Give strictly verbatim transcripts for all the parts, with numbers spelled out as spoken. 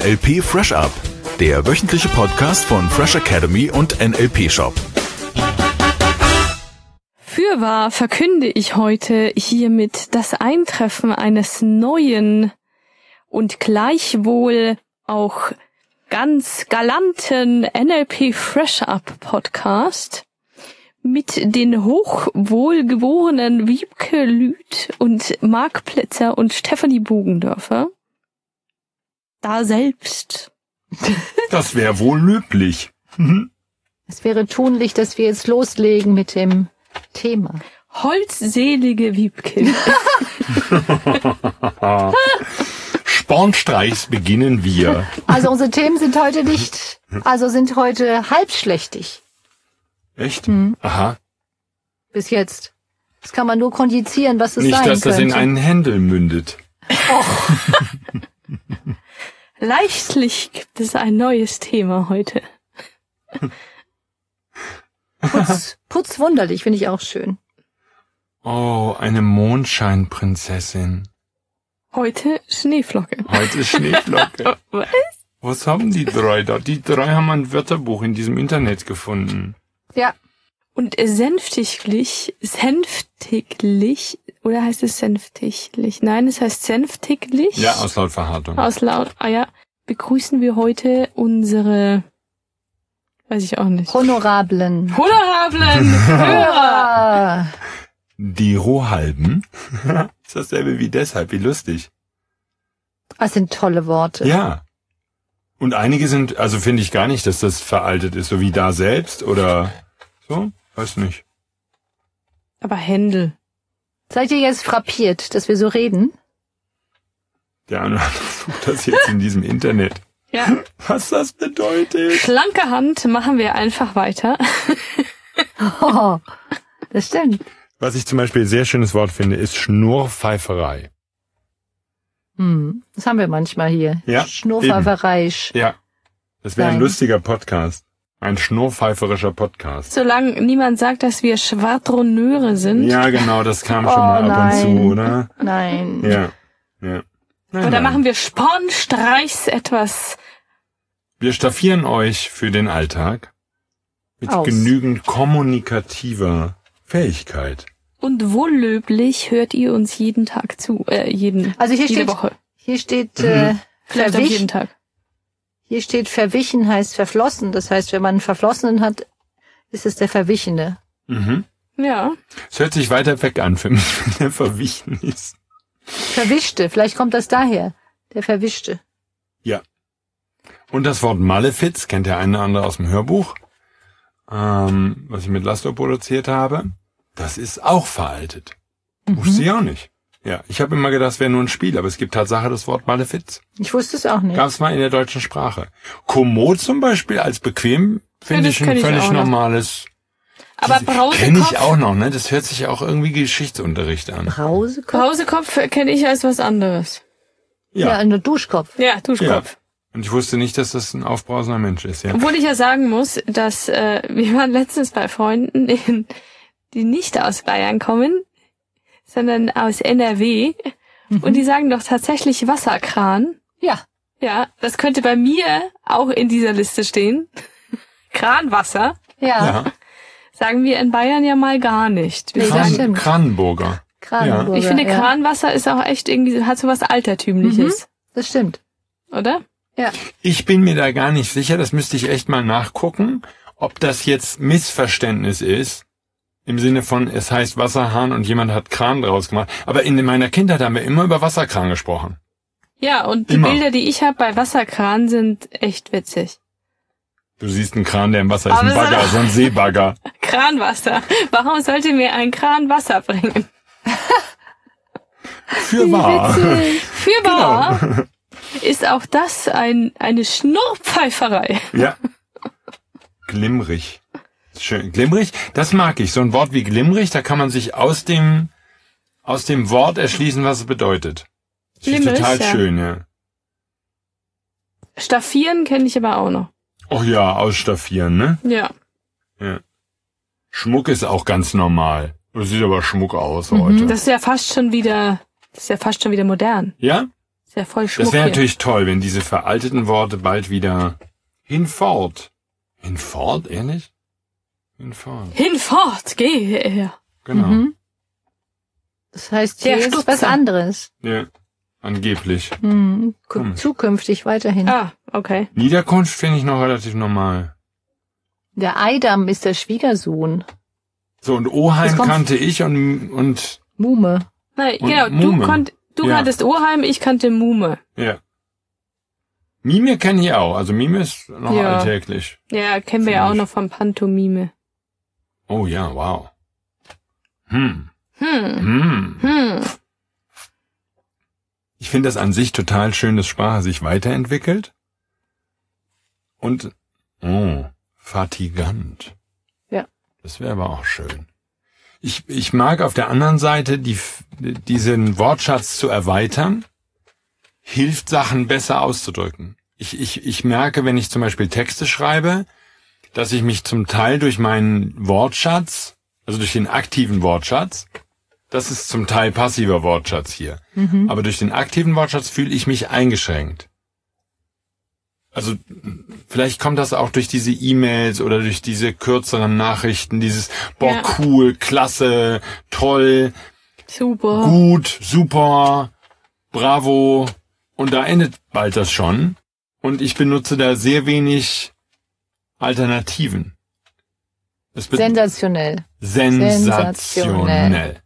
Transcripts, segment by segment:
L P Fresh Up, der wöchentliche Podcast von Fresh Academy und N L P Shop. Fürwahr verkünde ich heute hiermit das Eintreffen eines neuen und gleichwohl auch ganz galanten N L P Fresh Up Podcast mit den hochwohlgeborenen Wiebke Lüth und Marc Plätzer und Stefanie Bogendorfer. Da selbst. Das wäre wohl löblich. Es wäre tunlich, dass wir jetzt loslegen mit dem Thema. Holzselige Wiebke. Spornstreichs beginnen wir. Also unsere Themen sind heute nicht, also sind heute halbschlächtig. Echt? Hm. Aha. Bis jetzt. Das kann man nur kondizieren, was es nicht, sein könnte. Nicht, dass das in einen Händel mündet. Och. Leichtlich gibt es ein neues Thema heute. Putz, putzwunderlich, finde ich auch schön. Oh, eine Mondscheinprinzessin. Heute Schneeflocke. Heute Schneeflocke. Was? Was haben die drei da? Die drei haben ein Wörterbuch in diesem Internet gefunden. Ja. Und sänftiglich, sänftiglich, oder heißt es sänftiglich? Nein, es heißt sänftiglich. Ja, aus laut Verhartung. Aus laut, ah ja, begrüßen wir heute unsere, weiß ich auch nicht. Honorablen. Honorablen Hörer. Die Rohhalben. Ist dasselbe wie deshalb, wie lustig. Das sind tolle Worte. Ja. Und einige sind, also finde ich gar nicht, dass das veraltet ist, so wie da selbst oder so, weiß nicht. Aber Händel. Seid ihr jetzt frappiert, dass wir so reden? Der eine sucht das jetzt in diesem Internet. Ja. Was das bedeutet. Schlanke Hand, machen wir einfach weiter. Oh, das stimmt. Was ich zum Beispiel ein sehr schönes Wort finde, ist Schnurrpfeiferei. Hm, das haben wir manchmal hier. Ja. Schnurrpfeiferei. Ja. Das wäre ein lustiger Podcast. Ein schnurrpfeiferischer Podcast. Solange niemand sagt, dass wir Schwadroneure sind. Ja, genau, das kam schon oh, mal ab nein. und zu, oder? Nein. Ja. Ja. Nein, Oder nein. machen wir Spornstreichs etwas. Wir staffieren euch für den Alltag mit Aus. genügend kommunikativer Fähigkeit. Und wohllöblich hört ihr uns jeden Tag zu, äh, jeden, Also hier jede steht, Woche. hier steht, äh, Vielleicht auch verwich, jeden Tag. hier steht verwichen heißt verflossen. Das heißt, wenn man einen Verflossenen hat, ist es der Verwichene. Mhm. Ja. Es hört sich weiter weg an für mich, wenn er verwichen ist. Verwischte, vielleicht kommt das daher. Der Verwischte. Ja. Und das Wort Malefiz kennt der eine oder andere aus dem Hörbuch, ähm, was ich mit Laszlo produziert habe. Das ist auch veraltet. Mhm. Wusste ich auch nicht. Ja, ich habe immer gedacht, es wäre nur ein Spiel, aber es gibt Tatsache das Wort Malefiz. Ich wusste es auch nicht. Gab es mal in der deutschen Sprache. Kommod zum Beispiel als bequem finde Ja, ich das ein kenn ich völlig auch noch. normales. Aber Kenne Brausekopf, ich auch noch, ne? Das hört sich auch irgendwie Geschichtsunterricht an. Brausekopf? Brausekopf kenne ich als was anderes. Ja, Ja. eine Duschkopf. Ja, Duschkopf. Und ich wusste nicht, dass das ein aufbrausender Mensch ist, ja. Obwohl ich ja sagen muss, dass äh, wir waren letztens bei Freunden, die, die nicht aus Bayern kommen, sondern aus N R W. Mhm. Und die sagen doch tatsächlich Wasserkran. Ja. Ja, das könnte bei mir auch in dieser Liste stehen. Kranwasser. Ja. Ja. Sagen wir in Bayern ja mal gar nicht. Wir Nee, das sagen, stimmt. Kranenburger. Kranenburger. ich finde, ja. Kranwasser ist auch echt irgendwie, hat so was Altertümliches. Das stimmt. Oder? Ja. Ich bin mir da gar nicht sicher, das müsste ich echt mal nachgucken, ob das jetzt Missverständnis ist, im Sinne von, es heißt Wasserhahn und jemand hat Kran draus gemacht. Aber in meiner Kindheit haben wir immer über Wasserkran gesprochen. Ja, und die Immer. Bilder, die ich habe bei Wasserkran, sind echt witzig. Du siehst einen Kran, der im Wasser ist, Aber ein das- Bagger, so ein Seebagger. Kranwasser. Warum sollte mir ein Kran Wasser bringen? Für wahr. Für wahr ist auch das ein eine Schnurrpfeiferei. Ja. Glimmrig. Schön. Glimmrig, das mag ich. So ein Wort wie glimmrig, da kann man sich aus dem, aus dem Wort erschließen, was es bedeutet. Das ist Glimmrig, total ja. schön, ja. Staffieren kenne ich aber auch noch. Oh ja, ausstaffieren, ne? Ja. Ja. Schmuck ist auch ganz normal. Das sieht aber Schmuck aus heute. Das ist ja fast schon wieder, das ist ja fast schon wieder modern. Ja? Ist ja voll Schmuck Das wäre hier. natürlich toll, wenn diese veralteten Worte bald wieder hinfort. Hinfort, ehrlich? Hinfort. Hinfort, geh her. Genau. Mhm. Das heißt, Der hier ist was Stutzer. anderes. Ja, angeblich. Mhm. Ku- Komisch. Zukünftig weiterhin. Ah, okay. Niederkunft finde ich noch relativ normal. Der Eidam ist der Schwiegersohn. So, und Das Oheim kommt- kannte ich und, und, Mume. Nein, Und genau, du, Mume. konnt, du Ja. kanntest Oheim, ich kannte Mume. ja. Mime kenne ich auch. Also Mime ist noch Ja. alltäglich. Ja, kennen wir ja auch Finde ich. noch vom Pantomime. Oh ja, wow. Hm. Hm, Hm. hm. Ich finde das an sich total schön, dass Sprache sich weiterentwickelt. Und, oh, fatigant. Ja. Das wäre aber auch schön. Ich, ich mag auf der anderen Seite, die, diesen Wortschatz zu erweitern, hilft Sachen besser auszudrücken. Ich, ich, ich merke, wenn ich zum Beispiel Texte schreibe, dass ich mich zum Teil durch meinen Wortschatz, also durch den aktiven Wortschatz, das ist zum Teil passiver Wortschatz hier, Mhm. aber durch den aktiven Wortschatz fühle ich mich eingeschränkt. Also vielleicht kommt das auch durch diese E-Mails oder durch diese kürzeren Nachrichten, dieses boah, Ja. cool, klasse, toll, Super. gut, super, bravo. Und da endet bald das schon. Und ich benutze da sehr wenig Alternativen. Es be- Sensationell. sensationell.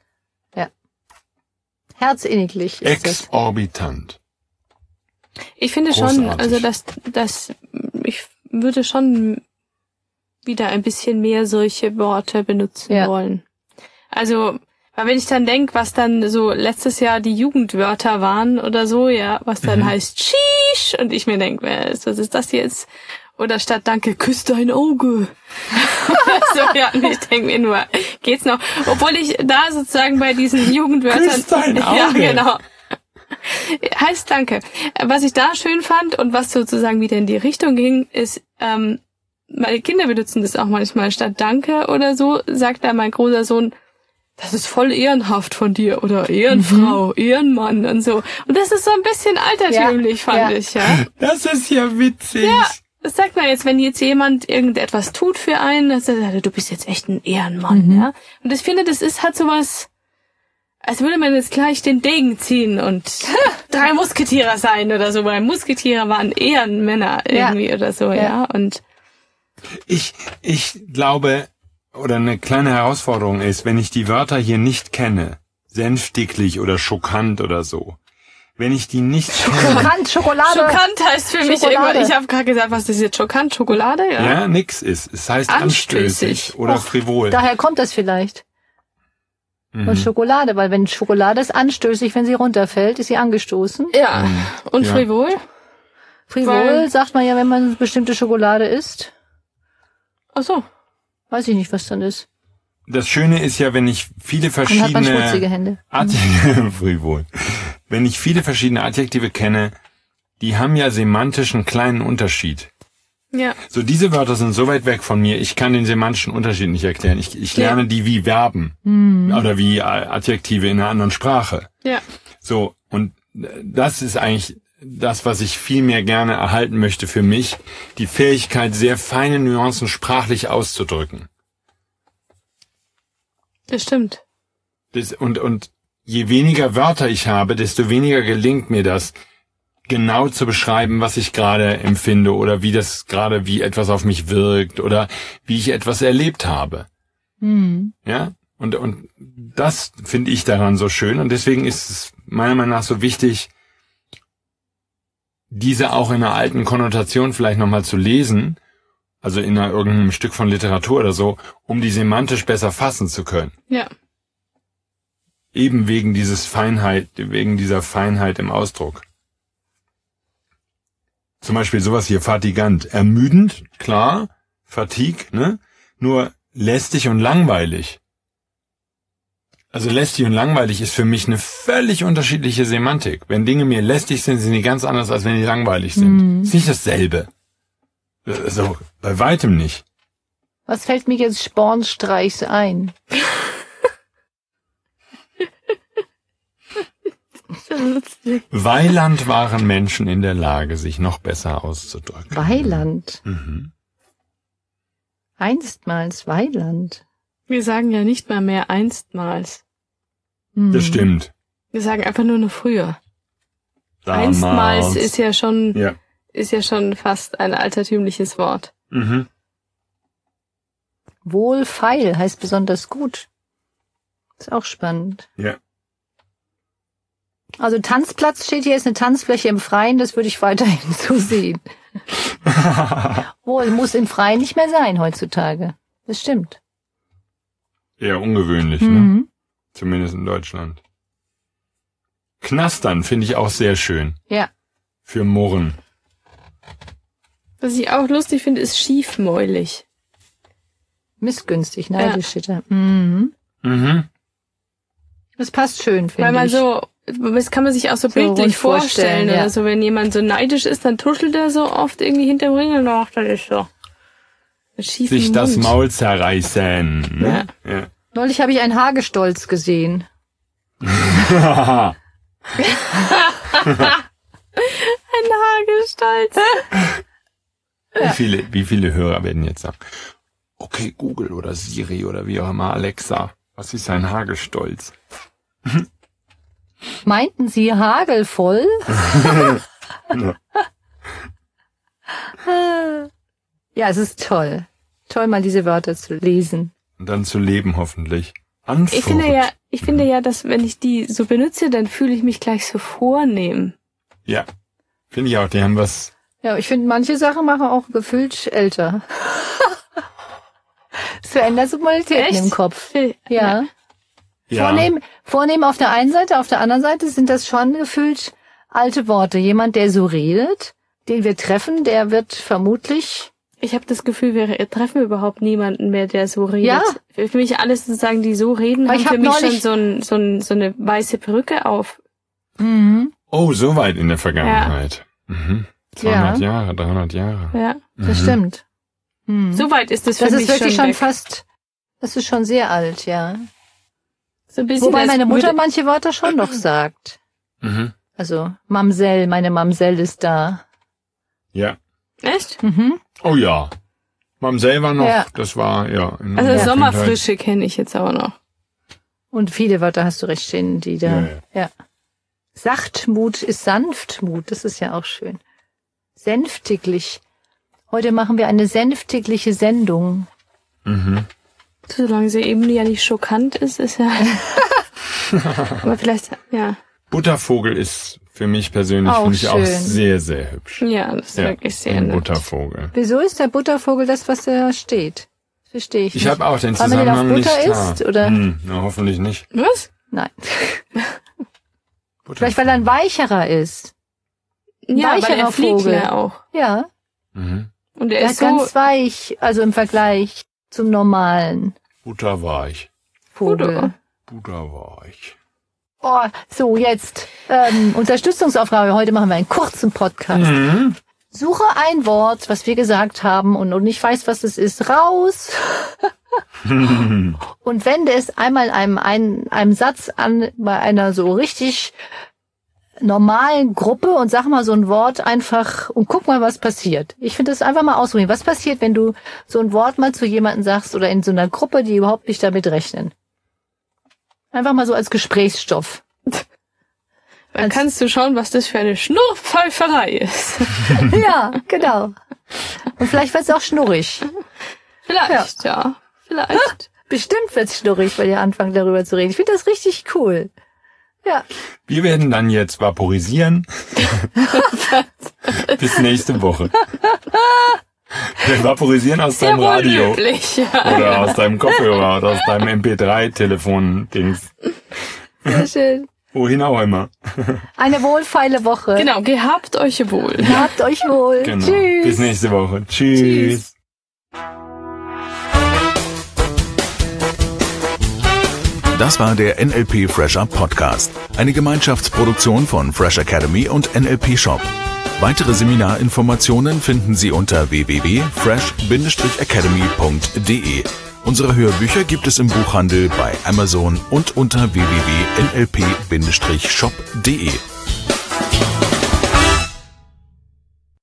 Herzinniglich ist das. Exorbitant. Ich finde schon, Großartig. also dass, dass ich würde schon wieder ein bisschen mehr solche Worte benutzen Ja. wollen. Also, weil wenn ich dann denk, was dann so letztes Jahr die Jugendwörter waren oder so, ja, was dann Mhm. heißt Sheesh und ich mir denk, was ist das jetzt? Oder statt Danke, küss dein Auge. So, ja, und ich denke mir nur, geht's noch? Obwohl ich da sozusagen bei diesen Jugendwörtern... Küss dein Ja, Auge. genau. Heißt Danke. Was ich da schön fand und was sozusagen wieder in die Richtung ging, ist, ähm, meine Kinder benutzen das auch manchmal statt Danke oder so, sagt da mein großer Sohn, das ist voll ehrenhaft von dir oder Ehrenfrau, Mhm. Ehrenmann und so. Und das ist so ein bisschen altertümlich, Ja, fand ja. ich, ja. Das ist ja witzig. Ja. Das sagt man jetzt, wenn jetzt jemand irgendetwas tut für einen, dann sagt er, du bist jetzt echt ein Ehrenmann, Mhm. ja. Und ich finde, das ist halt sowas, als würde man jetzt gleich den Degen ziehen und drei Musketierer sein oder so, weil Musketierer waren Ehrenmänner irgendwie oder so, ja. Ja. Und Ich, ich glaube, oder eine kleine Herausforderung ist, wenn ich die Wörter hier nicht kenne, senfdicklich oder schockant oder so, wenn ich die nicht kenne, Schokant, Schokolade. Schockant heißt für mich Schokolade. immer, ich habe gerade gesagt, was ist jetzt Schockant? Schokolade, ja. ja, nix ist. Es heißt anstößig, Anstößig. oder Och, frivol. Daher kommt das vielleicht. Mhm. Und Schokolade, weil wenn Schokolade ist anstößig, wenn sie runterfällt, ist sie angestoßen. Ja. Und Ja. frivol? Frivol Weil- sagt man ja, wenn man bestimmte Schokolade isst. Ach so. Weiß ich nicht, was dann ist. Das Schöne ist ja, wenn ich viele Dann hat man schmutzige verschiedene Hände. Adjektive, frivol. Wenn ich viele verschiedene Adjektive kenne, die haben ja semantisch einen kleinen Unterschied. Ja. So, diese Wörter sind so weit weg von mir, ich kann den semantischen Unterschied nicht erklären. Ich, ich Ja. lerne die wie Verben Mhm. oder wie Adjektive in einer anderen Sprache. Ja. So, und das ist eigentlich das, was ich viel mehr gerne erhalten möchte für mich, die Fähigkeit, sehr feine Nuancen sprachlich auszudrücken. Das stimmt. Das, und, und je weniger Wörter ich habe, desto weniger gelingt mir das, genau zu beschreiben, was ich gerade empfinde oder wie das gerade, wie etwas auf mich wirkt oder wie ich etwas erlebt habe. Mhm. Ja? Und, und das finde ich daran so schön und deswegen ist es meiner Meinung nach so wichtig, diese auch in einer alten Konnotation vielleicht nochmal zu lesen, also in einer, irgendeinem Stück von Literatur oder so, um die semantisch besser fassen zu können. Ja. Eben wegen dieses Feinheit, wegen dieser Feinheit im Ausdruck. Zum Beispiel sowas hier, fatigant. Ermüdend, klar, Fatigue, ne? Nur lästig und langweilig. Also lästig und langweilig ist für mich eine völlig unterschiedliche Semantik. Wenn Dinge mir lästig sind, sind die ganz anders, als wenn die langweilig sind. Mhm. Ist nicht dasselbe. Also, bei weitem nicht. Was fällt mir jetzt Spornstreichs ein? Weiland waren Menschen in der Lage, sich noch besser auszudrücken. Weiland. Mhm. Einstmals Weiland. Wir sagen ja nicht mal mehr einstmals. Hm. Das stimmt. Wir sagen einfach nur noch früher. Damals. Einstmals ist ja schon, Ja. ist ja schon fast ein altertümliches Wort. Mhm. Wohlfeil heißt besonders gut. Ist auch spannend. Ja. Also Tanzplatz steht hier, ist eine Tanzfläche im Freien, das würde ich weiterhin so sehen. Wohl, muss im Freien nicht mehr sein heutzutage. Das stimmt. Eher ungewöhnlich, ne? Mhm. Zumindest in Deutschland. Knastern finde ich auch sehr schön. Ja. Für Murren. Was ich auch lustig finde, ist schiefmäulig. Missgünstig, neidisch steht da. Mhm. Mhm. Das passt schön, finde ich. Weil man so, das kann man sich auch so, So bildlich rund vorstellen. vorstellen, ja. Oder so, wenn jemand so neidisch ist, dann tuschelt er so oft irgendwie hinterm Ring und ach, das ist so. Mit schiefen Sich das Mund. Maul zerreißen. Ne? Ja. Neulich habe ich einen Hagestolz gesehen. Ja. Ein Hagestolz. Wie viele, wie viele Hörer werden jetzt sagen, okay, Google oder Siri oder wie auch immer, Alexa, was ist ein Hagestolz? Meinten Sie hagelvoll? Ja, es ist toll. Toll, mal diese Wörter zu lesen. Und dann zu leben hoffentlich. Anfurt. Ich finde ja, ich finde ja, dass wenn ich die so benutze, dann fühle ich mich gleich so vornehm. Ja, finde ich auch, die haben was. Ja, ich finde, manche Sachen machen auch gefühlt älter. Es verändert so Qualitäten Echt? im Kopf. Ja. Ja. Ja, Vornehm, vornehm auf der einen Seite, auf der anderen Seite sind das schon gefühlt alte Worte. Jemand, der so redet, den wir treffen, der wird vermutlich... Ich habe das Gefühl, wir treffen überhaupt niemanden mehr, der so redet. Ja. Für mich alles sozusagen, die so reden, Weil haben ich für hab mich schon neulich- so, ein, so, ein, so eine weiße Perücke auf. Mhm. oh, so weit in der Vergangenheit. Mhm. zweihundert Ja. Jahre, dreihundert Jahre. Ja. Das Mhm. stimmt. Mhm. So weit ist es für Das mich ist wirklich schon schon weg. fast... Das ist schon sehr alt, ja. So ein bisschen Wobei als meine Mutter würde- manche Wörter schon noch sagt. Mhm. Also, Mamsell, meine Mamsell ist da. Ja. Echt? Mhm. Oh ja. Mamsell war noch, Ja. das war, ja. in Also unserer Sommerfrische kenne ich jetzt auch noch. Und viele Wörter hast du recht stehen, die da... Ja, Ja, ja. Sachtmut ist Sanftmut, das ist ja auch schön. Sänftiglich. Heute machen wir eine sänftigliche Sendung. Kindheit. Mhm. Solange sie eben ja nicht schockant ist, ist ja... Aber vielleicht, ja. Buttervogel ist für mich persönlich, Auch finde ich auch schön. sehr, sehr hübsch. Ja, das ist Ja, wirklich sehr ein nett. Buttervogel. Wieso ist der Buttervogel das, was da steht? Verstehe ich Ich nicht. habe auch den Weil man den auf Zusammenhang nicht Butter klar. isst, oder? Hm, na, hoffentlich nicht. Was? Nein. Butter- Vielleicht, weil er ein weicherer ist. Ja, weil weicherer er fliegt Vogel. ja auch. Ja, Mhm. Und er er ist ist so... ganz weich, also im Vergleich zum normalen Butterweich. Vogel. Butterweich. Oh, so, jetzt ähm, Unterstützungsaufgabe. Heute machen wir einen kurzen Podcast. Mhm. Suche ein Wort, was wir gesagt haben und, und ich weiß, was es ist, raus. Und wende es einmal einem, einem, einem Satz an bei einer so richtig normalen Gruppe und sag mal so ein Wort einfach und guck mal, was passiert. Ich finde das einfach mal ausprobieren. Was passiert, wenn du so ein Wort mal zu jemandem sagst oder in so einer Gruppe, die überhaupt nicht damit rechnen? Einfach mal so als Gesprächsstoff. Dann als- kannst du schauen, was das für eine Schnurrpfeiferei ist. Ja, genau. Und vielleicht wird's auch schnurrig. Vielleicht, ja. Vielleicht. Bestimmt wird's schnurrig, weil ihr anfangt darüber zu reden. Ich finde das richtig cool. Ja. Wir werden dann jetzt vaporisieren. Bis nächste Woche. Wir vaporisieren aus Sehr deinem wohl Radio. möglich, ja. Oder aus deinem Kopfhörer oder aus deinem M P drei Telefon-Dings. Sehr schön. Wohin auch immer. Eine wohlfeile Woche. Genau, gehabt euch wohl. Habt euch wohl. Genau. Tschüss. Bis nächste Woche. Tschüss. Tschüss. Das war der N L P Fresher Podcast, eine Gemeinschaftsproduktion von Fresh Academy und N L P Shop. Weitere Seminarinformationen finden Sie unter w w w punkt fresh academy punkt d e. Unsere Hörbücher gibt es im Buchhandel, bei Amazon und unter w w w punkt n l p Bindestrich shop punkt d e.